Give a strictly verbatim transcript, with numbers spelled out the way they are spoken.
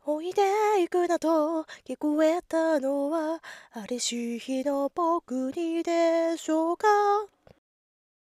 おいで行くなと聞こえたのは、ありし日の僕にでしょうか。